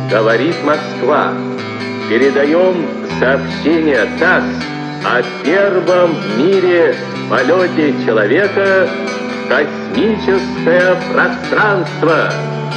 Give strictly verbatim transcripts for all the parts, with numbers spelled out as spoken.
говорит Москва. Передаем сообщение ТАСС о первом в мире полете человека в космическое пространство.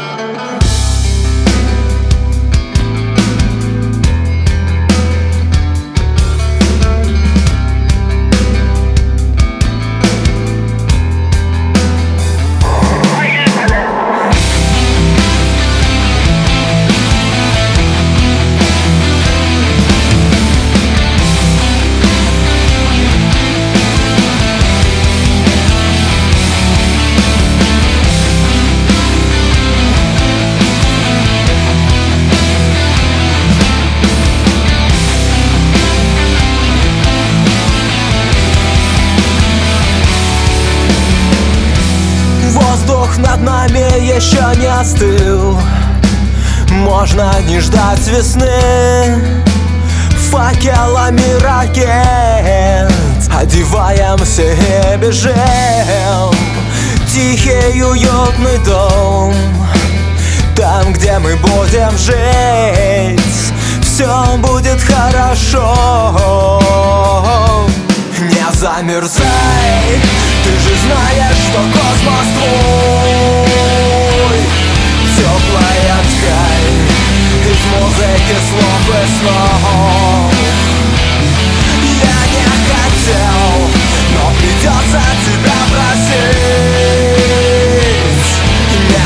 Воздух над нами еще не остыл, можно не ждать весны. Факелами ракет одеваемся и бежим. Тихий уютный дом, там, где мы будем жить, все будет хорошо. Не замерзай, ты же знаешь, что космос твой. Теплая ткань из музыки слов и снов. Я не хотел, но придется тебя просить. Не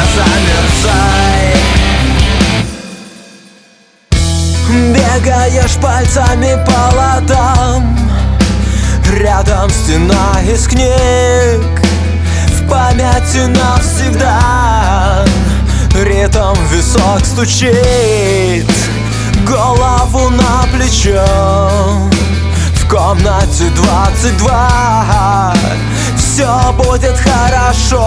замерзай. Бегаешь пальцами по ладам, рядом стена из книг, в памяти навсегда. Ритм в висок стучит, голову на плечо. В комнате двадцать два все будет хорошо.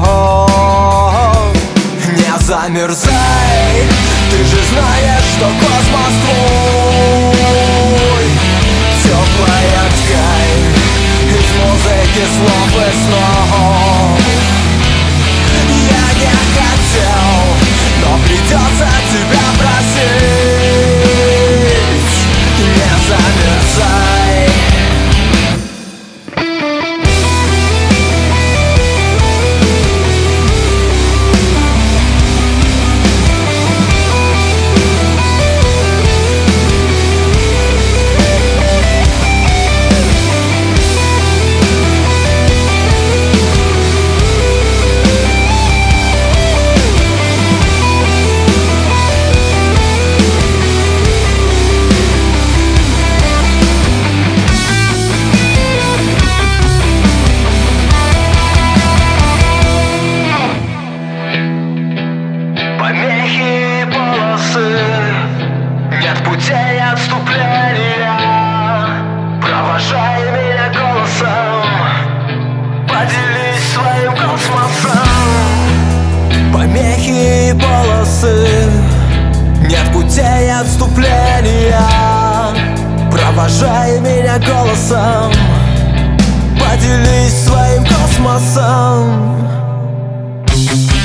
Не замерзай, ты же знаешь, что космос твой. Теплая ткань из музыки слов и снов. Я не хотел, но придется тебя просить. Не замерзай. Помехи и полосы, нет путей отступления. Провожай меня голосом, поделись своим космосом. Помехи и полосы, нет путей отступления. Провожай меня голосом, поделись своим космосом.